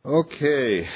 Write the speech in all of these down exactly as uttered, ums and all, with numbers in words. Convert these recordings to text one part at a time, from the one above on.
Okay,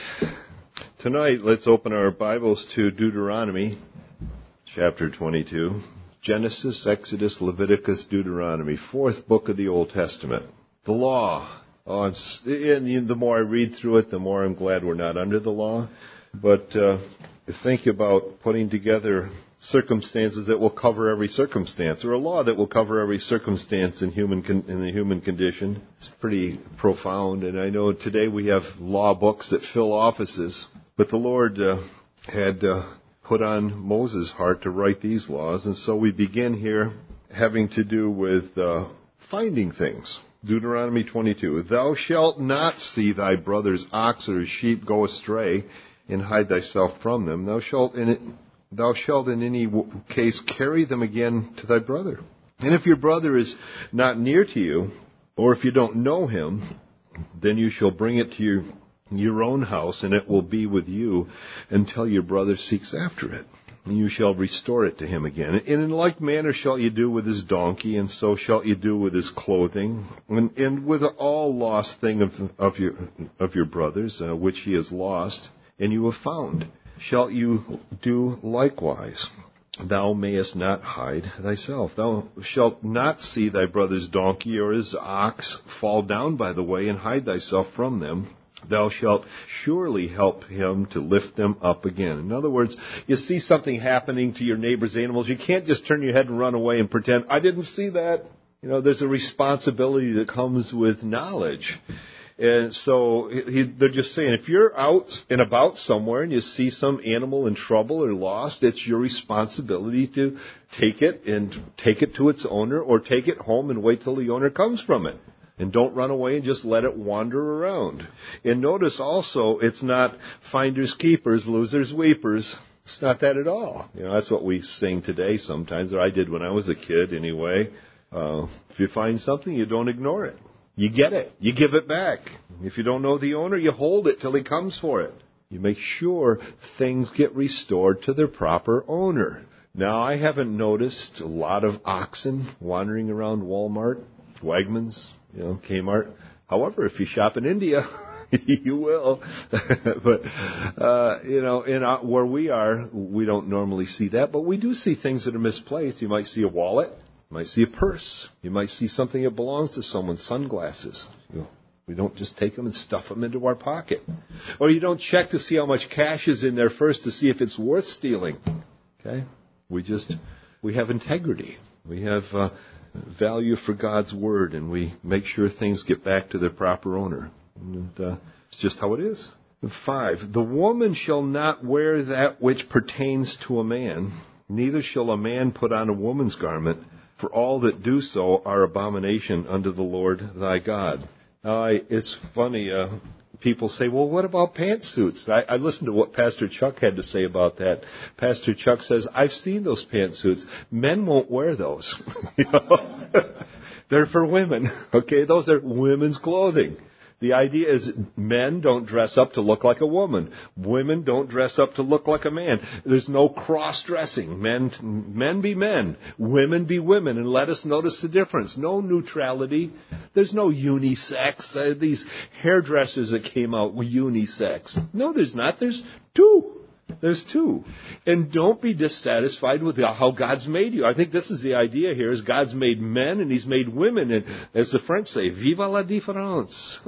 tonight let's open our Bibles to Deuteronomy chapter twenty-two. Genesis, Exodus, Leviticus, Deuteronomy, fourth book of the Old Testament. The law. Oh, I'm, and the more I read through it, the more I'm glad we're not under the law. But uh, think about putting together circumstances that will cover every circumstance, or a law that will cover every circumstance in human con- in the human condition. It's pretty profound, and I know today we have law books that fill offices, but the Lord uh, had uh, put on Moses' heart to write these laws, and so we begin here having to do with uh, finding things. Deuteronomy twenty-two, Thou shalt not see thy brother's ox or his sheep go astray, and hide thyself from them. Thou shalt in it Thou shalt in any case carry them again to thy brother. And if your brother is not near to you, or if you don't know him, then you shall bring it to your, your own house, and it will be with you until your brother seeks after it. And you shall restore it to him again. And in like manner shall you do with his donkey, and so shall you do with his clothing, and, and with all lost thing of, of your of your brother's, uh, which he has lost, and you have found. Shall you do likewise. Thou mayest not hide thyself. Thou shalt not see thy brother's donkey or his ox fall down by the way and hide thyself from them. Thou shalt surely help him to lift them up again. In other words, you see something happening to your neighbor's animals, you can't just turn your head and run away and pretend, I didn't see that. You know, there's a responsibility that comes with knowledge. And so he, they're just saying, if you're out and about somewhere and you see some animal in trouble or lost, it's your responsibility to take it and take it to its owner, or take it home and wait till the owner comes from it. And don't run away and just let it wander around. And notice also, it's not finders keepers, losers weepers. It's not that at all. You know, that's what we sing today sometimes, or I did when I was a kid anyway. Uh, if you find something, you don't ignore it. You get it. You give it back. If you don't know the owner, you hold it till he comes for it. You make sure things get restored to their proper owner. Now, I haven't noticed a lot of oxen wandering around Walmart, Wegmans, you know, Kmart. However, if you shop in India, you will. But, uh, you know, in our, where we are, we don't normally see that. But we do see things that are misplaced. You might see a wallet. You might see a purse. You might see something that belongs to someone, sunglasses. You know, we don't just take them and stuff them into our pocket. Or you don't check to see how much cash is in there first to see if it's worth stealing. Okay? We just, we have integrity. We have uh, value for God's Word, and we make sure things get back to their proper owner. And uh, it's just how it is. Five, the woman shall not wear that which pertains to a man, neither shall a man put on a woman's garment, for all that do so are abomination unto the Lord thy God. Now, I, it's funny, uh, people say, well, what about pantsuits? I, I listened to what Pastor Chuck had to say about that. Pastor Chuck says, I've seen those pantsuits. Men won't wear those. You know? They're for women. Okay, those are women's clothing. The idea is men don't dress up to look like a woman. Women don't dress up to look like a man. There's no cross-dressing. Men, men be men. Women be women. And let us notice the difference. No neutrality. There's no unisex. Uh, these hairdressers that came out were unisex. No, there's not. There's two. There's two. And don't be dissatisfied with how God's made you. I think this is the idea here, is God's made men and He's made women. And as the French say, vive la différence.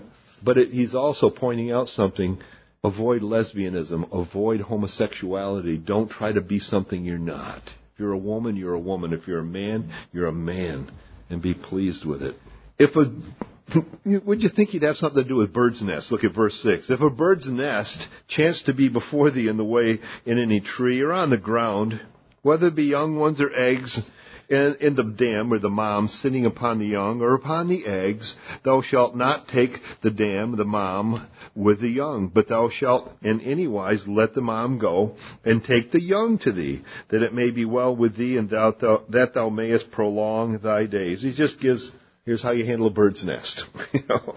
But it, He's also pointing out something. Avoid lesbianism. Avoid homosexuality. Don't try to be something you're not. If you're a woman, you're a woman. If you're a man, you're a man. And be pleased with it. If a Would you think he'd have something to do with bird's nest? Look at verse six. If a bird's nest chance to be before thee in the way in any tree or on the ground, whether it be young ones or eggs, in, in the dam or the mom sitting upon the young or upon the eggs, thou shalt not take the dam, the mom, with the young, but thou shalt in any wise let the mom go and take the young to thee, that it may be well with thee and thou, thou, that thou mayest prolong thy days. He just gives... Here's how you handle a bird's nest. You know?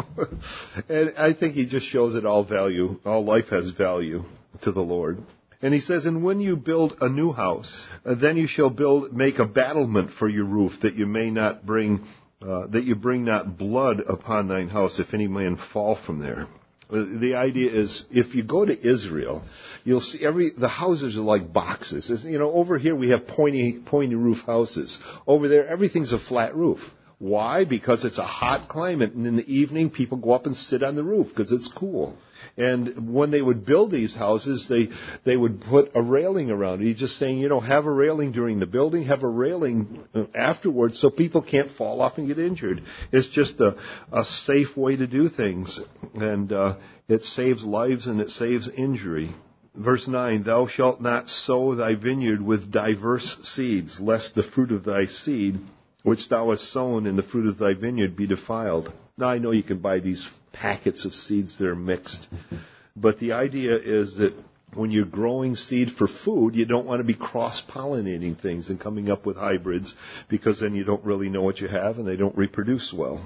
And I think he just shows that all value, all life has value to the Lord. And he says, and when you build a new house, uh, then you shall build, make a battlement for your roof, that you may not bring, uh, that you bring not blood upon thine house, if any man fall from there. The idea is, if you go to Israel, you'll see every the houses are like boxes. It's, you know, over here we have pointy pointy roof houses. Over there, everything's a flat roof. Why? Because it's a hot climate, and in the evening, people go up and sit on the roof because it's cool. And when they would build these houses, they they would put a railing around it. He's just saying, you know, have a railing during the building, have a railing afterwards so people can't fall off and get injured. It's just a, a safe way to do things. And uh, it saves lives and it saves injury. Verse nine, thou shalt not sow thy vineyard with diverse seeds, lest the fruit of thy seed, which thou hast sown in the fruit of thy vineyard, be defiled. Now, I know you can buy these packets of seeds that are mixed, but the idea is that when you're growing seed for food, you don't want to be cross-pollinating things and coming up with hybrids, because then you don't really know what you have and they don't reproduce well.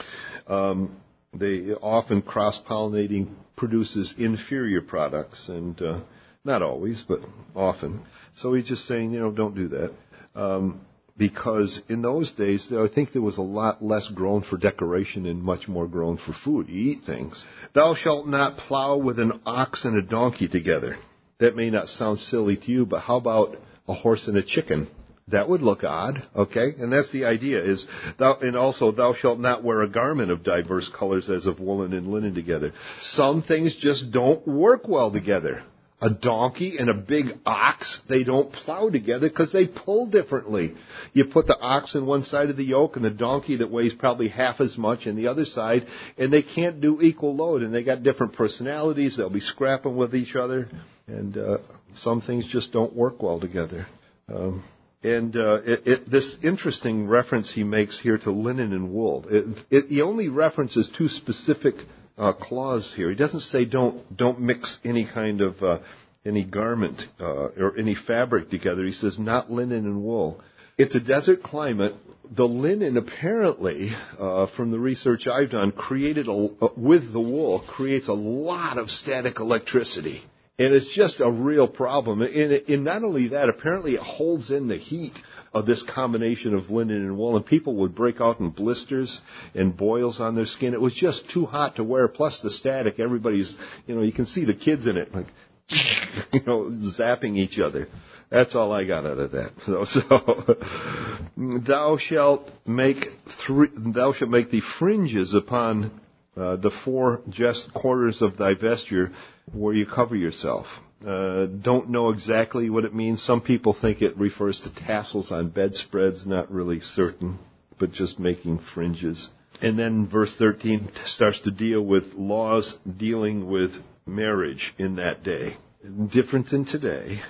Um, they often cross-pollinating produces inferior products, and uh, not always, but often. So he's just saying, you know, don't do that. Um, Because in those days, I think there was a lot less grown for decoration and much more grown for food. You eat things. Thou shalt not plow with an ox and a donkey together. That may not sound silly to you, but how about a horse and a chicken? That would look odd, okay? And that's the idea is, thou, and also, thou shalt not wear a garment of diverse colors as of woolen and linen together. Some things just don't work well together. A donkey and a big ox, they don't plow together because they pull differently. You put the ox on one side of the yoke and the donkey that weighs probably half as much on the other side, and they can't do equal load, and they got different personalities. They'll be scrapping with each other, and uh, some things just don't work well together. Um, and uh, it, it, this interesting reference he makes here to linen and wool, it, it, he only references two specific Uh, clause here. He doesn't say don't don't mix any kind of uh, any garment uh, or any fabric together. He says not linen and wool. It's a desert climate. The linen apparently, uh, from the research I've done, created a, uh, with the wool creates a lot of static electricity, and it's just a real problem. And, and not only that, apparently it holds in the heat of this combination of linen and wool, and people would break out in blisters and boils on their skin. It was just too hot to wear, plus the static. Everybody's, you know, you can see the kids in it, like, you know, zapping each other. That's all I got out of that. So, so thou shalt make three, thou shalt make the fringes upon uh, the four just quarters of thy vesture where you cover yourself. Uh, don't know exactly what it means. Some people think it refers to tassels on bedspreads, not really certain, but just making fringes. And then verse thirteen starts to deal with laws dealing with marriage in that day. Different than today.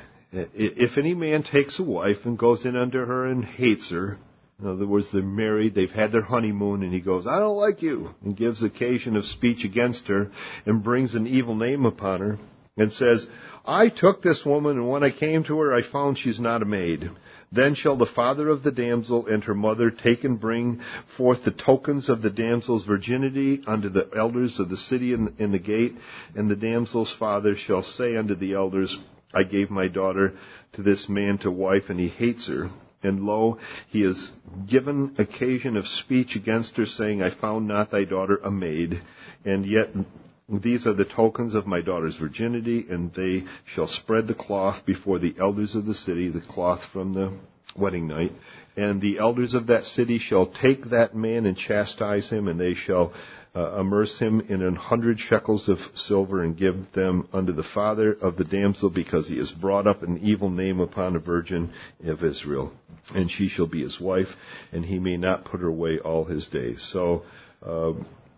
If any man takes a wife and goes in under her and hates her, in other words, they're married, they've had their honeymoon, and he goes, I don't like you, and gives occasion of speech against her, and brings an evil name upon her, and says, I took this woman, and when I came to her, I found she's not a maid. Then shall the father of the damsel and her mother take and bring forth the tokens of the damsel's virginity unto the elders of the city in, in the gate, and the damsel's father shall say unto the elders, I gave my daughter to this man to wife, and he hates her. And lo, he has given occasion of speech against her, saying, I found not thy daughter a maid, and yet these are the tokens of my daughter's virginity, and they shall spread the cloth before the elders of the city, the cloth from the wedding night. And the elders of that city shall take that man and chastise him, and they shall uh, immerse him in an hundred shekels of silver, and give them unto the father of the damsel, because he has brought up an evil name upon a virgin of Israel. And she shall be his wife, and he may not put her away all his days. So, uh,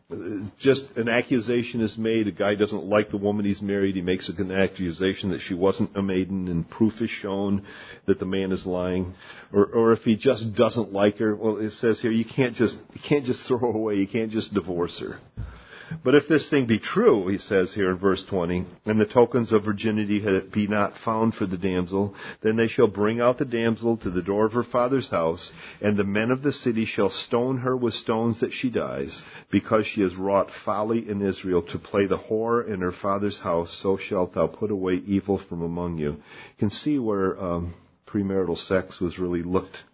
just an accusation is made. A guy doesn't like the woman he's married. He makes an accusation that she wasn't a maiden, and proof is shown that the man is lying. Or, or if he just doesn't like her, well, it says here you can't just you can't just throw her away. You can't just divorce her. But if this thing be true, he says here in verse twenty, and the tokens of virginity be not found for the damsel, then they shall bring out the damsel to the door of her father's house, and the men of the city shall stone her with stones that she dies, because she has wrought folly in Israel to play the whore in her father's house, so shalt thou put away evil from among you. You can see where um, premarital sex was really looked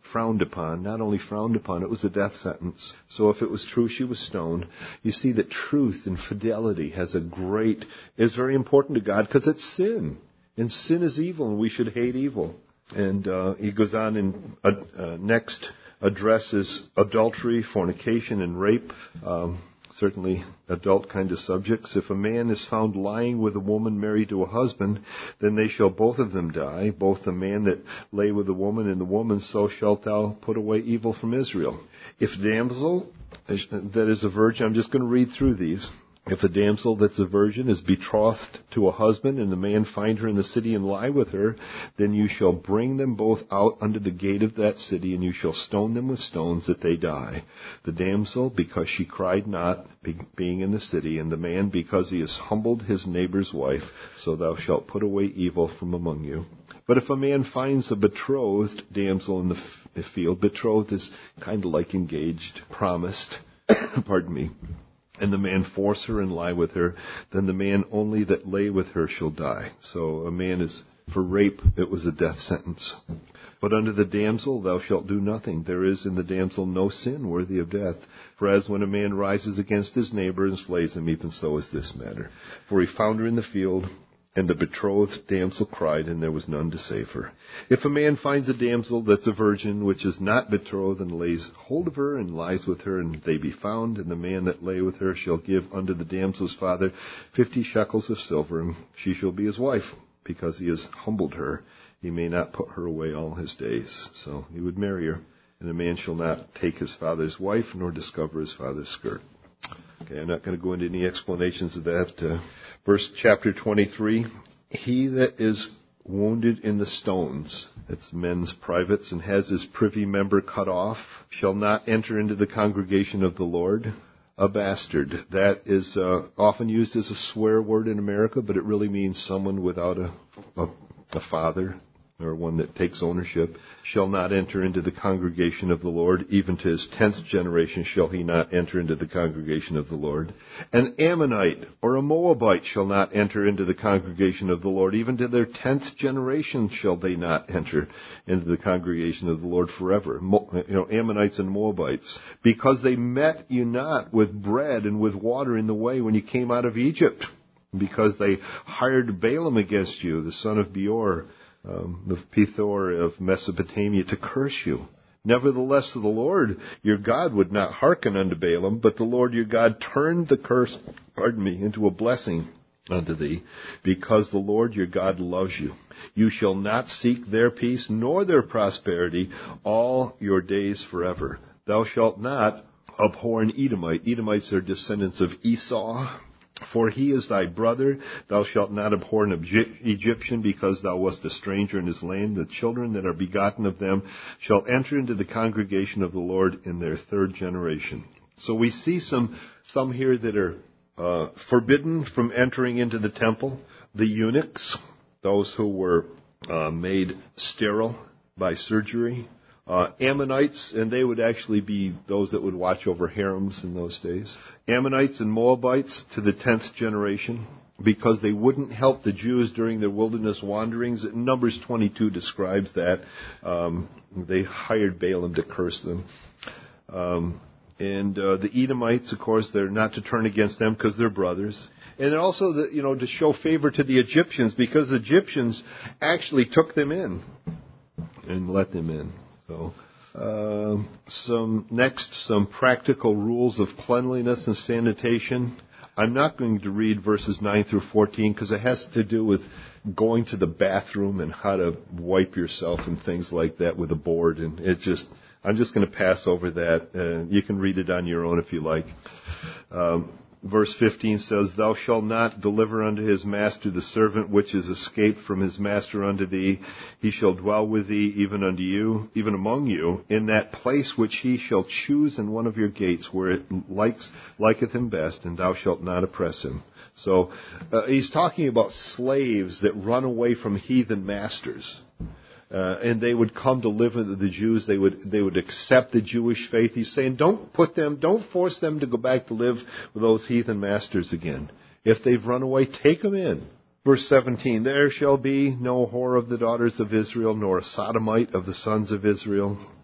frowned upon. Not only frowned upon, it was a death sentence. So if it was true, she was stoned. You see that truth and fidelity has a great, is very important to God because it's sin. And sin is evil, and we should hate evil. And uh, he goes on and uh, uh, next addresses adultery, fornication, and rape. Um, certainly adult kind of subjects. If a man is found lying with a woman married to a husband, then they shall both of them die, both the man that lay with the woman and the woman, so shalt thou put away evil from Israel. If damsel that is a virgin, I'm just going to read through these. If a damsel that's a virgin is betrothed to a husband, and the man find her in the city and lie with her, then you shall bring them both out under the gate of that city, and you shall stone them with stones that they die. The damsel, because she cried not, being in the city, and the man, because he has humbled his neighbor's wife, so thou shalt put away evil from among you. But if a man finds a betrothed damsel in the f- field, betrothed is kind of like engaged, promised, pardon me, and the man force her and lie with her, then the man only that lay with her shall die. So a man is, for rape, it was a death sentence. But under the damsel thou shalt do nothing. There is in the damsel no sin worthy of death. For as when a man rises against his neighbor and slays him, even so is this matter. For he found her in the field, and the betrothed damsel cried, and there was none to save her. If a man finds a damsel that's a virgin, which is not betrothed, and lays hold of her, and lies with her, and they be found, and the man that lay with her shall give unto the damsel's father fifty shekels of silver, and she shall be his wife, because he has humbled her. He may not put her away all his days. So he would marry her, and a man shall not take his father's wife, nor discover his father's skirt. Okay, I'm not going to go into any explanations of that. Uh, verse chapter twenty-three, he that is wounded in the stones, it's men's privates, and has his privy member cut off, shall not enter into the congregation of the Lord. A bastard. That is uh, often used as a swear word in America, but it really means someone without a, a, a father, or one that takes ownership, shall not enter into the congregation of the Lord. Even to his tenth generation shall he not enter into the congregation of the Lord. An Ammonite or a Moabite shall not enter into the congregation of the Lord. Even to their tenth generation shall they not enter into the congregation of the Lord forever. Mo- you know, Ammonites and Moabites. Because they met you not with bread and with water in the way when you came out of Egypt. Because they hired Balaam against you, the son of Beor, Um, the Pethor of Mesopotamia, to curse you. Nevertheless, the Lord your God would not hearken unto Balaam, but the Lord your God turned the curse, pardon me, into a blessing unto thee, because the Lord your God loves you. You shall not seek their peace nor their prosperity all your days forever. Thou shalt not abhor an Edomite. Edomites are descendants of Esau. For he is thy brother. Thou shalt not abhor an Egyptian, because thou wast a stranger in his land. The children that are begotten of them shall enter into the congregation of the Lord in their third generation. So we see some some here that are uh, forbidden from entering into the temple. The eunuchs, those who were uh, made sterile by surgery. Uh, Ammonites, and they would actually be those that would watch over harems in those days. Ammonites and Moabites to the tenth generation, because they wouldn't help the Jews during their wilderness wanderings. Numbers twenty-two describes that. Um, they hired Balaam to curse them. Um, and uh, the Edomites, of course, they're not to turn against them because they're brothers. And also, the, you know, to show favor to the Egyptians, because the Egyptians actually took them in and let them in. So, uh, some next, some practical rules of cleanliness and sanitation. I'm not going to read verses nine through fourteen because it has to do with going to the bathroom and how to wipe yourself and things like that with a board. And it just, I'm just going to pass over that. Uh, you can read it on your own if you like. Um, Verse fifteen says, Thou shalt not deliver unto his master the servant which is escaped from his master unto thee. He shall dwell with thee, even unto you, even among you, in that place which he shall choose in one of your gates, where it likes, liketh him best, and thou shalt not oppress him. So uh, he's talking about slaves that run away from heathen masters. Uh, and they would come to live with the Jews. They would they would accept the Jewish faith. He's saying, don't put them, don't force them to go back to live with those heathen masters again. If they've run away, take them in. Verse seventeen, There shall be no whore of the daughters of Israel, nor a sodomite of the sons of Israel.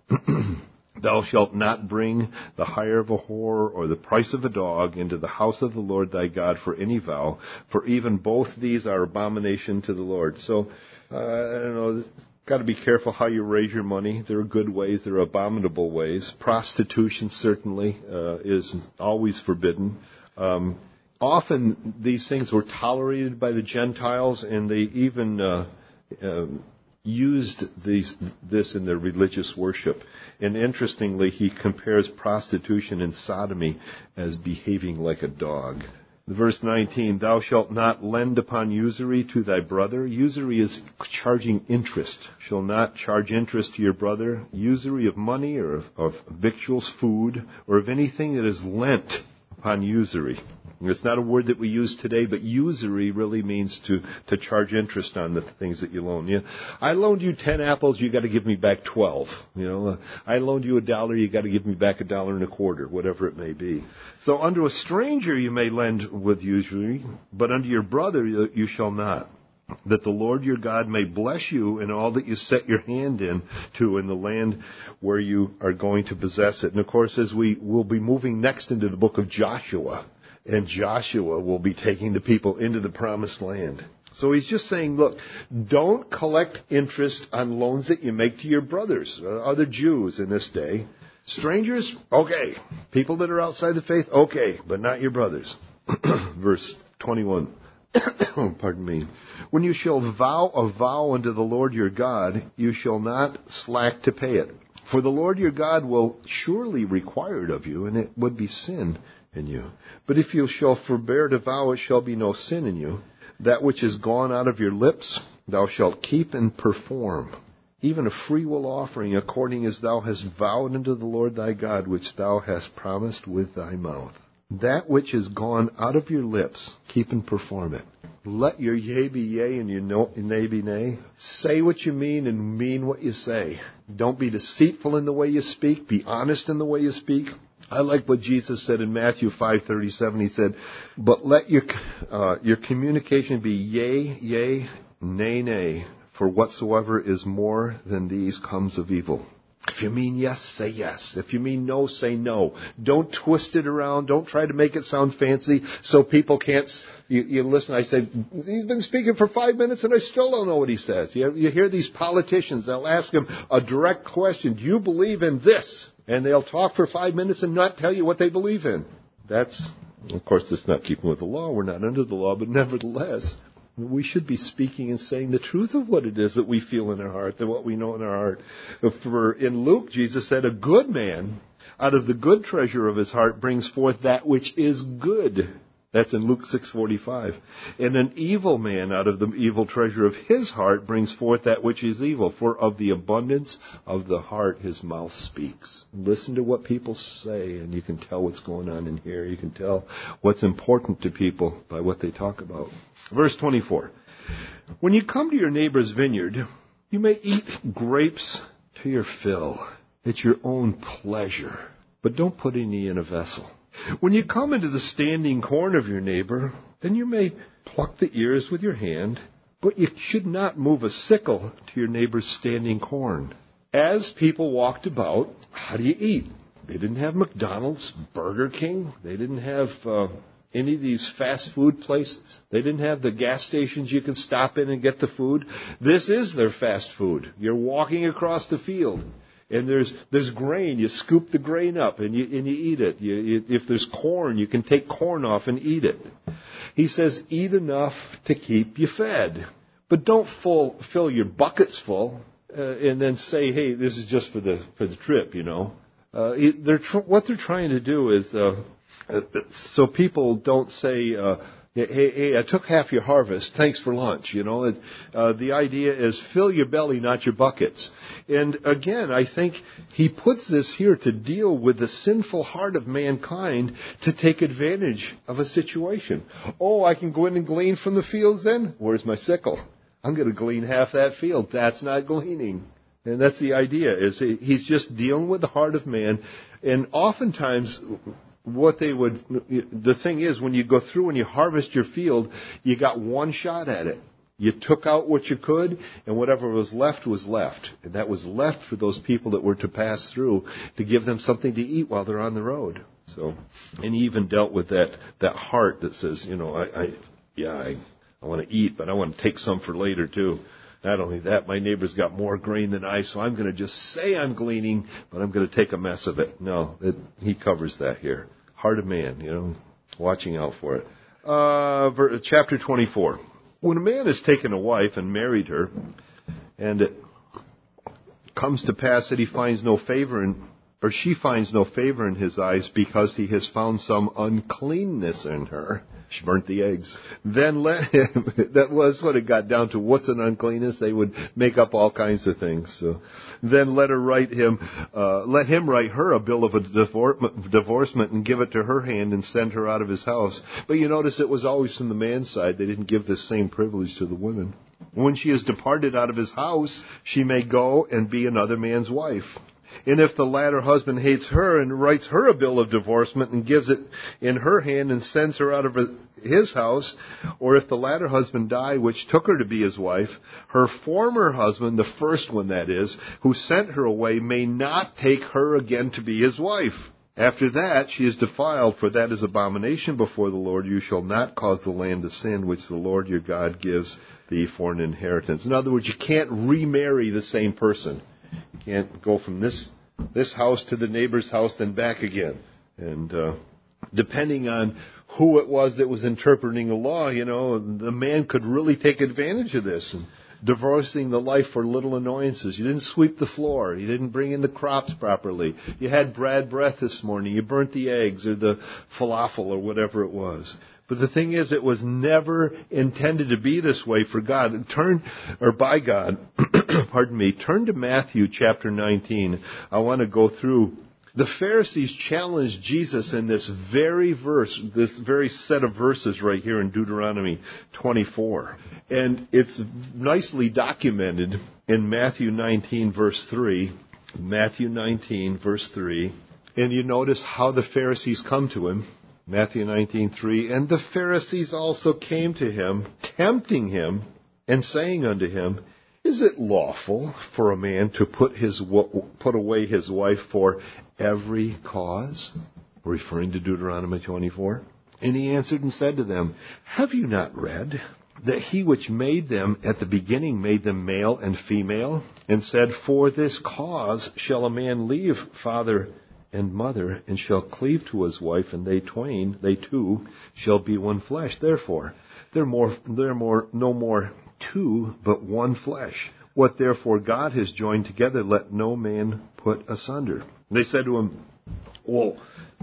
Thou shalt not bring the hire of a whore or the price of a dog into the house of the Lord thy God for any vow, for even both these are abomination to the Lord. So, uh, I don't know, got to be careful how you raise your money. There are good ways, there are abominable ways. Prostitution certainly uh, is always forbidden. Um, often these things were tolerated by the Gentiles, and they even uh, uh, used these, this in their religious worship. And interestingly, he compares prostitution and sodomy as behaving like a dog. Verse nineteen, thou shalt not lend upon usury to thy brother. Usury is charging interest. Shall not charge interest to your brother. Usury of money or of, of victuals, food, or of anything that is lent upon usury. It's not a word that we use today, but usury really means to, to charge interest on the things that you loan. You, I loaned you ten apples, you got to give me back twelve. You know, uh, I loaned you a dollar, you got to give me back a dollar and a quarter, whatever it may be. So unto a stranger you may lend with usury, but unto your brother you, you shall not. That the Lord your God may bless you in all that you set your hand in to in the land where you are going to possess it. And of course, as we will be moving next into the book of Joshua, and Joshua will be taking the people into the promised land. So he's just saying, look, don't collect interest on loans that you make to your brothers, uh, other Jews in this day. Strangers, okay. People that are outside the faith, okay, but not your brothers. Verse twenty-one. Pardon me. When you shall vow a vow unto the Lord your God, you shall not slack to pay it. For the Lord your God will surely require it of you, and it would be sin in you. But if you shall forbear to vow, it shall be no sin in you. That which is gone out of your lips, thou shalt keep and perform, even a freewill offering, according as thou hast vowed unto the Lord thy God, which thou hast promised with thy mouth. That which is gone out of your lips, keep and perform it. Let your yea be yea and your nay be nay. Say what you mean and mean what you say. Don't be deceitful in the way you speak. Be honest in the way you speak. I like what Jesus said in Matthew five thirty-seven. He said, but let your uh, your communication be yea, yea, nay, nay, for whatsoever is more than these comes of evil. If you mean yes, say yes. If you mean no, say no. Don't twist it around. Don't try to make it sound fancy so people can't... You, you listen, I say, he's been speaking for five minutes and I still don't know what he says. You, you hear these politicians, they'll ask him a direct question. Do you believe in this? And they'll talk for five minutes and not tell you what they believe in. That's, of course, that's not keeping with the law. We're not under the law, but nevertheless... we should be speaking and saying the truth of what it is that we feel in our heart, that what we know in our heart. For in Luke, Jesus said, a good man out of the good treasure of his heart brings forth that which is good. That's in Luke six forty-five. And an evil man out of the evil treasure of his heart brings forth that which is evil. For of the abundance of the heart his mouth speaks. Listen to what people say, and you can tell what's going on in here. You can tell what's important to people by what they talk about. Verse twenty-four. When you come to your neighbor's vineyard, you may eat grapes to your fill. It's your own pleasure. But don't put any in a vessel. When you come into the standing corn of your neighbor, then you may pluck the ears with your hand, but you should not move a sickle to your neighbor's standing corn. As people walked about, how do you eat? They didn't have McDonald's, Burger King. They didn't have uh, any of these fast food places. They didn't have the gas stations you can stop in and get the food. This is their fast food. You're walking across the field. And there's there's grain. You scoop the grain up and you and you eat it. You, you, if there's corn, you can take corn off and eat it. He says, eat enough to keep you fed, but don't full, fill your buckets full uh, and then say, hey, this is just for the for the trip. You know, uh, it, they're tr- what they're trying to do is uh, uh, so people don't say. Uh, Hey, hey, I took half your harvest. Thanks for lunch. You know, uh, the idea is fill your belly, not your buckets. And again, I think he puts this here to deal with the sinful heart of mankind to take advantage of a situation. Oh, I can go in and glean from the fields then? Where's my sickle? I'm going to glean half that field. That's not gleaning. And that's the idea, is he's just dealing with the heart of man. And oftentimes... what they would, the thing is, when you go through and you harvest your field, you got one shot at it. You took out what you could, and whatever was left was left. And that was left for those people that were to pass through to give them something to eat while they're on the road. So, and he even dealt with that, that heart that says, you know, I, I yeah, I, I want to eat, but I want to take some for later too. Not only that, my neighbor's got more grain than I, so I'm going to just say I'm gleaning, but I'm going to take a mess of it. No, it, he covers that here. Heart of man, you know, watching out for it. Uh, chapter twenty-four. When a man has taken a wife and married her, and it comes to pass that he finds no favor in, or she finds no favor in his eyes because he has found some uncleanness in her, she burnt the eggs, then let him, that was what it got down to, what's an uncleanness? They would make up all kinds of things. So then let her write him, uh, let him write her a bill of a divorcement and give it to her hand and send her out of his house. But you notice it was always from the man's side. They didn't give this same privilege to the women. When she has departed out of his house, she may go and be another man's wife. And if the latter husband hates her and writes her a bill of divorcement and gives it in her hand and sends her out of his house, or if the latter husband die, which took her to be his wife, her former husband, the first one that is, who sent her away, may not take her again to be his wife. After that, she is defiled, for that is abomination before the Lord. You shall not cause the land to sin, which the Lord your God gives thee for an inheritance. In other words, you can't remarry the same person. You can't go from this this house to the neighbor's house, then back again. And uh, depending on who it was that was interpreting the law, you know, the man could really take advantage of this. And divorcing the life for little annoyances. You didn't sweep the floor. You didn't bring in the crops properly. You had bad breath this morning. You burnt the eggs or the falafel or whatever it was. But the thing is, it was never intended to be this way for God. Turn, or by God, pardon me, turn to Matthew chapter nineteen. I want to go through. The Pharisees challenged Jesus in this very verse, this very set of verses right here in Deuteronomy twenty-four. And it's nicely documented in Matthew nineteen verse three. Matthew nineteen verse three. And you notice how the Pharisees come to him. Matthew nineteen three, and the Pharisees also came to him, tempting him, and saying unto him, Is it lawful for a man to put his put away his wife for every cause? Referring to Deuteronomy twenty-four. And he answered and said to them, Have you not read that he which made them at the beginning made them male and female, and said, For this cause shall a man leave father and mother, and shall cleave to his wife, and they twain, they two, shall be one flesh. Therefore, they're more, they're more, no more two, but one flesh. What therefore God has joined together, let no man put asunder. And they said to him, Well,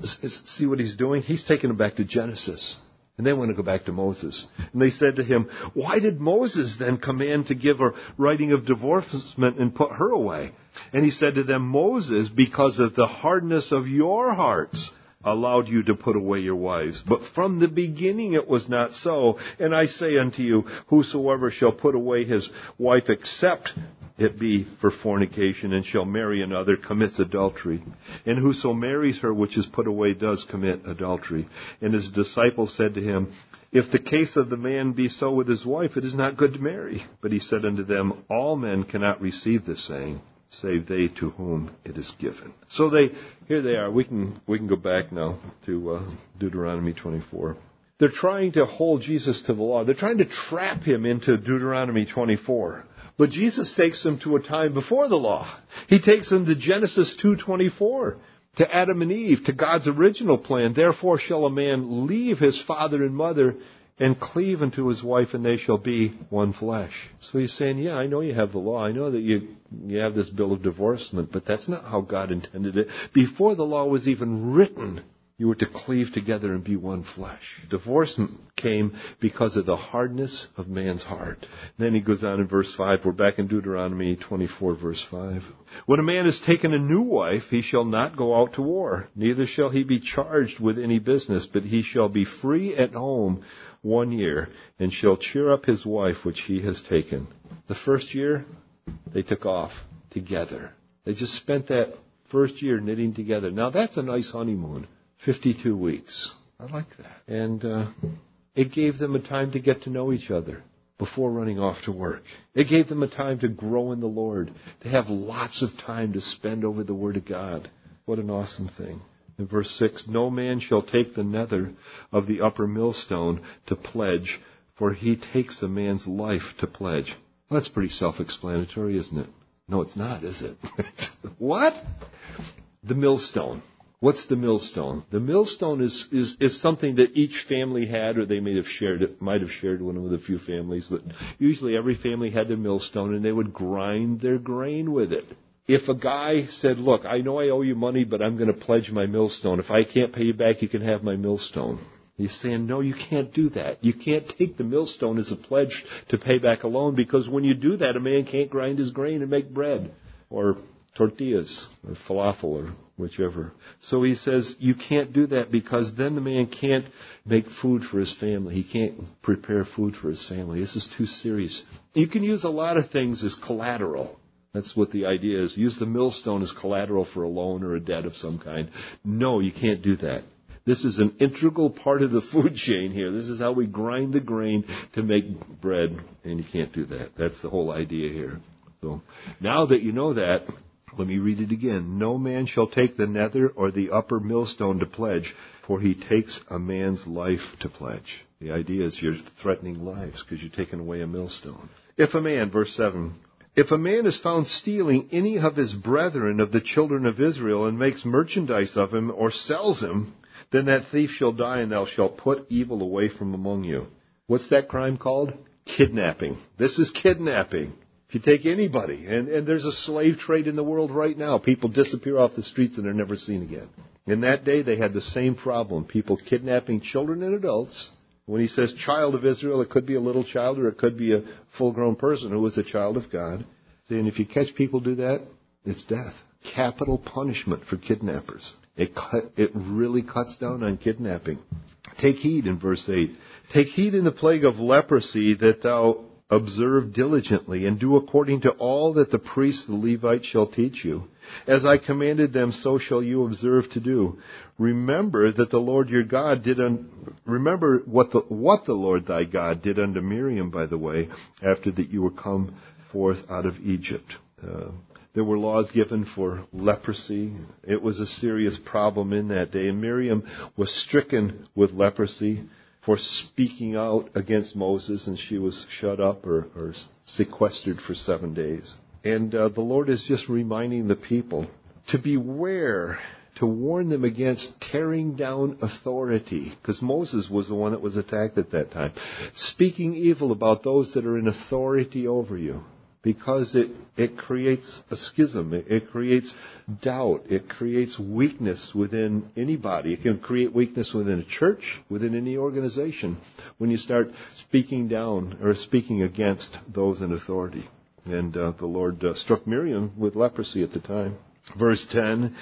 see what he's doing? He's taking them back to Genesis. And they want to go back to Moses. And they said to him, Why did Moses then command to give a writing of divorcement and put her away? And he said to them, Moses, because of the hardness of your hearts, allowed you to put away your wives. But from the beginning it was not so. And I say unto you, whosoever shall put away his wife except it be for fornication, and shall marry another, commits adultery. And whoso marries her which is put away does commit adultery. And his disciples said to him, If the case of the man be so with his wife, it is not good to marry. But he said unto them, All men cannot receive this saying, save they to whom it is given. So they, here they are. We can we can go back now to uh, Deuteronomy twenty-four. They're trying to hold Jesus to the law. They're trying to trap him into Deuteronomy twenty-four. But Jesus takes them to a time before the law. He takes them to Genesis two twenty-four, to Adam and Eve, to God's original plan. Therefore shall a man leave his father and mother and cleave unto his wife, and they shall be one flesh. So he's saying, yeah, I know you have the law. I know that you you have this bill of divorcement, but that's not how God intended it. Before the law was even written, you were to cleave together and be one flesh. Divorcement came because of the hardness of man's heart. Then he goes on in verse five. We're back in Deuteronomy twenty-four, verse five. When a man has taken a new wife, he shall not go out to war. Neither shall he be charged with any business, but he shall be free at home one year, and shall cheer up his wife which he has taken. The first year, they took off together. They just spent that first year knitting together. Now that's a nice honeymoon. fifty-two weeks. I like that. And uh, it gave them a time to get to know each other. before running off to work. It gave them a time to grow in the Lord, to have lots of time to spend over the Word of God. What an awesome thing. In verse six, no man shall take the nether of the upper millstone to pledge, for he takes a man's life to pledge. Well, that's pretty self-explanatory, isn't it? No, it's not, is it? What? The millstone. What's the millstone? The millstone is, is, is something that each family had, or they may have shared it, might have shared one with a few families, but usually every family had their millstone, and they would grind their grain with it. If a guy said, look, I know I owe you money, but I'm going to pledge my millstone. If I can't pay you back, you can have my millstone. He's saying, no, you can't do that. You can't take the millstone as a pledge to pay back a loan, because when you do that, a man can't grind his grain and make bread or tortillas or falafel or whichever. So he says, you can't do that, because then the man can't make food for his family. He can't prepare food for his family. This is too serious. You can use a lot of things as collateral. That's what the idea is. Use the millstone as collateral for a loan or a debt of some kind. No, you can't do that. This is an integral part of the food chain here. This is how we grind the grain to make bread, and you can't do that. That's the whole idea here. So now that you know that, let me read it again. No man shall take the nether or the upper millstone to pledge, for he takes a man's life to pledge. The idea is you're threatening lives because you're taking away a millstone. If a man, verse seven, if a man is found stealing any of his brethren of the children of Israel and makes merchandise of him or sells him, then that thief shall die, and thou shalt put evil away from among you. What's that crime called? Kidnapping. This is kidnapping. If you take anybody, and, and there's a slave trade in the world right now. People disappear off the streets and they're never seen again. In that day, they had the same problem. People kidnapping children and adults. When he says child of Israel, it could be a little child or it could be a full-grown person who was a child of God. And if you catch people do that, it's death. Capital punishment for kidnappers. It cut, it really cuts down on kidnapping. Take heed in verse eight. Take heed in the plague of leprosy that thou observe diligently, and do according to all that the priests, the Levites, shall teach you. As I commanded them, so shall you observe to do. Remember that the Lord your God did. Un- remember what the what the Lord thy God did unto Miriam, by the way, after that you were come forth out of Egypt. Uh, there were laws given for leprosy. It was a serious problem in that day, and Miriam was stricken with leprosy for speaking out against Moses, and she was shut up or, or sequestered for seven days. And uh, the Lord is just reminding the people to beware, to warn them against tearing down authority, because Moses was the one that was attacked at that time. Speaking evil about those that are in authority over you, because it, it creates a schism. It, it creates doubt. It creates weakness within anybody. It can create weakness within a church, within any organization, when you start speaking down or speaking against those in authority. And uh, the Lord uh, struck Miriam with leprosy at the time. Verse ten,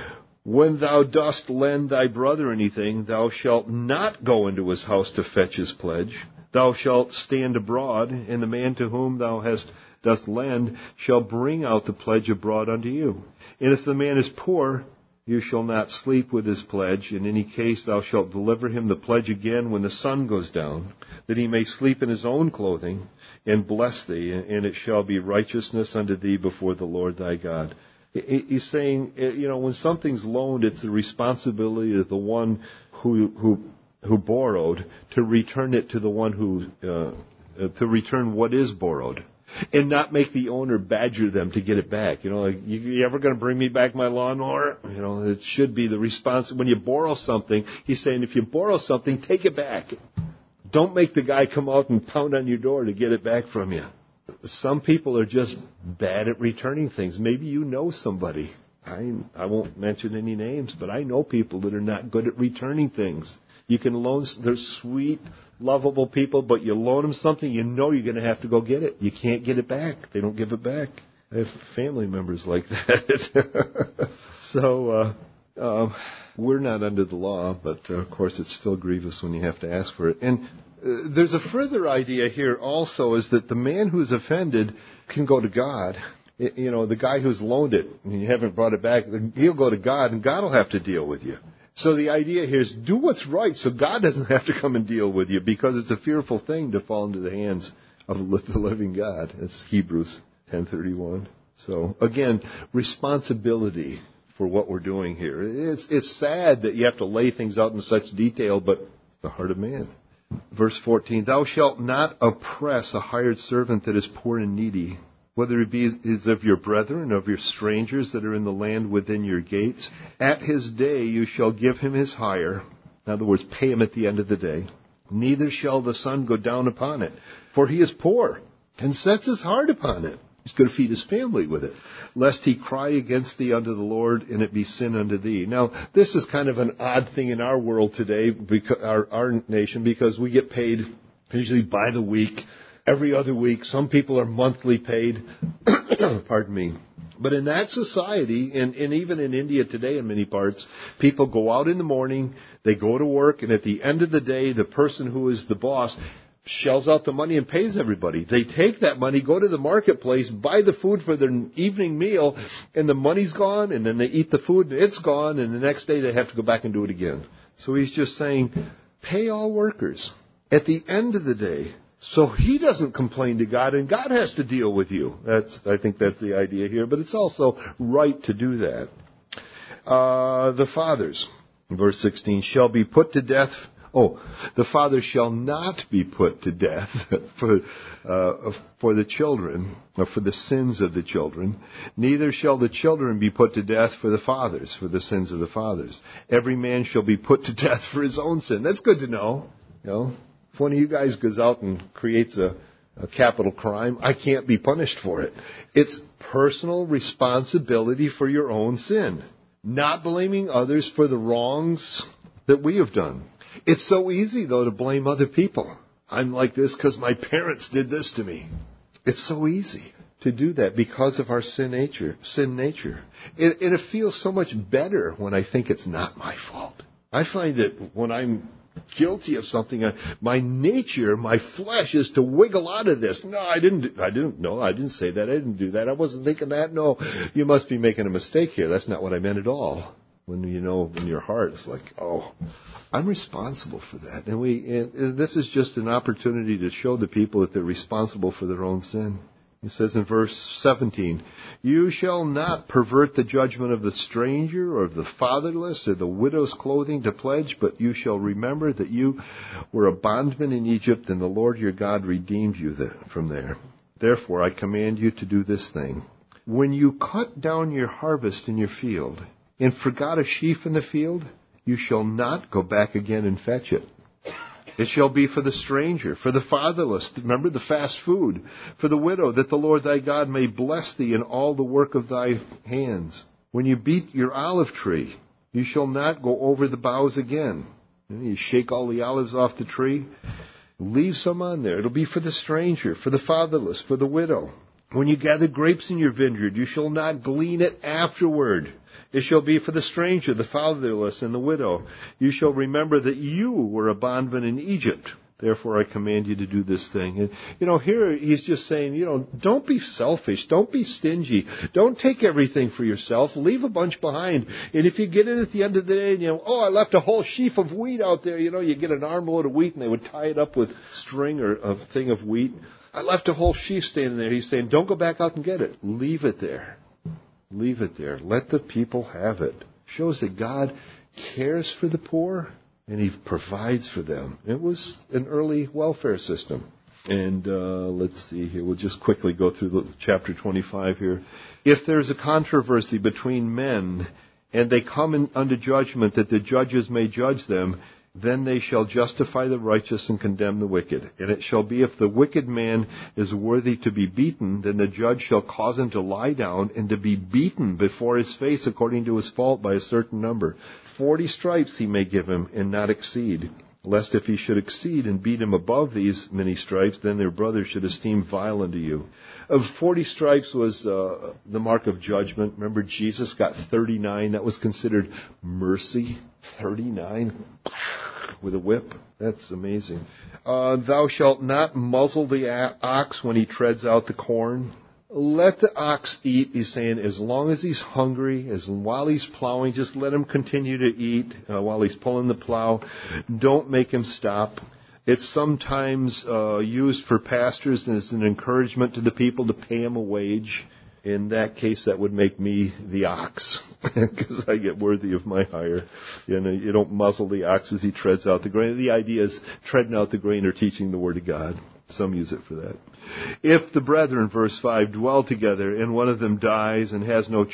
when thou dost lend thy brother anything, thou shalt not go into his house to fetch his pledge. Thou shalt stand abroad, and the man to whom thou hast dost lend shall bring out the pledge abroad unto you. And if the man is poor, you shall not sleep with his pledge. In any case, thou shalt deliver him the pledge again when the sun goes down, that he may sleep in his own clothing, and bless thee, and it shall be righteousness unto thee before the Lord thy God. He's saying, you know, when something's loaned, it's the responsibility of the one who who who borrowed to return it to the one who uh, to return what is borrowed. And not make the owner badger them to get it back. You know, like, you, you ever going to bring me back my lawnmower? You know, it should be the response. When you borrow something, he's saying if you borrow something, take it back. Don't make the guy come out and pound on your door to get it back from you. Some people are just bad at returning things. Maybe you know somebody. I, I won't mention any names, but I know people that are not good at returning things. You can loan, they're sweet, lovable people, but you loan them something, you know you're going to have to go get it. You can't get it back. They don't give it back. I have family members like that. so, uh, uh, we're not under the law, but uh, of course it's still grievous when you have to ask for it. And uh, there's a further idea here also, is that the man who's offended can go to God. It, you know, the guy who's loaned it and you haven't brought it back, he'll go to God and God will have to deal with you. So the idea here is do what's right so God doesn't have to come and deal with you, because it's a fearful thing to fall into the hands of the living God. That's Hebrews ten thirty-one. So again, responsibility for what we're doing here. It's it's sad that you have to lay things out in such detail, but the heart of man. Verse fourteen, thou shalt not oppress a hired servant that is poor and needy, whether it be is of your brethren, of your strangers that are in the land within your gates. At his day you shall give him his hire. In other words, pay him at the end of the day. Neither shall the sun go down upon it, for he is poor, and sets his heart upon it. He's going to feed his family with it, lest he cry against thee unto the Lord, and it be sin unto thee. Now, this is kind of an odd thing in our world today, because, our, our nation, because we get paid usually by the week, every other week. Some people are monthly paid. Pardon me. But in that society, and, and even in India today in many parts, people go out in the morning, they go to work, and at the end of the day, the person who is the boss shells out the money and pays everybody. They take that money, go to the marketplace, buy the food for their evening meal, and the money's gone, and then they eat the food, and it's gone, and the next day they have to go back and do it again. So he's just saying, pay all workers at the end of the day. So he doesn't complain to God, and God has to deal with you. That's, I think that's the idea here, but it's also right to do that. Uh, the fathers, verse sixteen, shall be put to death. Oh, the father shall not be put to death for uh, for the children, or for the sins of the children. Neither shall the children be put to death for the fathers, for the sins of the fathers. Every man shall be put to death for his own sin. That's good to know. You know, if one of you guys goes out and creates a, a capital crime, I can't be punished for it. It's personal responsibility for your own sin, not blaming others for the wrongs that we have done. It's so easy, though, to blame other people. I'm like this because my parents did this to me. It's so easy to do that because of our sin nature. Sin nature. And, and it feels so much better when I think it's not my fault. I find that when I'm guilty of something, I, my nature, my flesh is to wiggle out of this. No, I didn't. I didn't. No, I didn't say that. I didn't do that. I wasn't thinking that. No, you must be making a mistake here. That's not what I meant at all. When you know in your heart, it's like, oh, I'm responsible for that. And we, and this is just an opportunity to show the people that they're responsible for their own sin. It says in verse seventeen, you shall not pervert the judgment of the stranger or of the fatherless or the widow's clothing to pledge, but you shall remember that you were a bondman in Egypt, and the Lord your God redeemed you from there. Therefore, I command you to do this thing. When you cut down your harvest in your field, and forgot a sheaf in the field, you shall not go back again and fetch it. It shall be for the stranger, for the fatherless, remember the fast food, for the widow, that the Lord thy God may bless thee in all the work of thy hands. When you beat your olive tree, you shall not go over the boughs again. You shake all the olives off the tree, leave some on there. It'll be for the stranger, for the fatherless, for the widow. When you gather grapes in your vineyard, you shall not glean it afterward. It shall be for the stranger, the fatherless, and the widow. You shall remember that you were a bondman in Egypt. Therefore, I command you to do this thing. And, you know, here he's just saying, you know, don't be selfish. Don't be stingy. Don't take everything for yourself. Leave a bunch behind. And if you get it at the end of the day and, you know, oh, I left a whole sheaf of wheat out there. You know, you get an armload of wheat and they would tie it up with string or a thing of wheat. I left a whole sheaf standing there. He's saying, don't go back out and get it. Leave it there. Leave it there. Let the people have it. Shows that God cares for the poor and He provides for them. It was an early welfare system. And uh, let's see here. We'll just quickly go through the, chapter twenty-five here. If there's a controversy between men and they come in unto judgment that the judges may judge them, then they shall justify the righteous and condemn the wicked. And it shall be, if the wicked man is worthy to be beaten, then the judge shall cause him to lie down and to be beaten before his face according to his fault by a certain number. Forty stripes he may give him, and not exceed. Lest if he should exceed and beat him above these many stripes, then their brother should esteem vile unto you. Of forty stripes was uh, the mark of judgment. Remember, Jesus got thirty-nine. That was considered mercy. thirty-nine with a whip. That's amazing. Uh, thou shalt not muzzle the ox when he treads out the corn. Let the ox eat, he's saying, as long as he's hungry, as while he's plowing, just let him continue to eat uh, while he's pulling the plow. Don't make him stop. It's sometimes uh, used for pastors as an encouragement to the people to pay him a wage. In that case, that would make me the ox, because I get worthy of my hire. You know, you don't muzzle the ox as he treads out the grain. The idea is treading out the grain or teaching the Word of God. Some use it for that. If the brethren, verse five, dwell together, and one of them dies and has no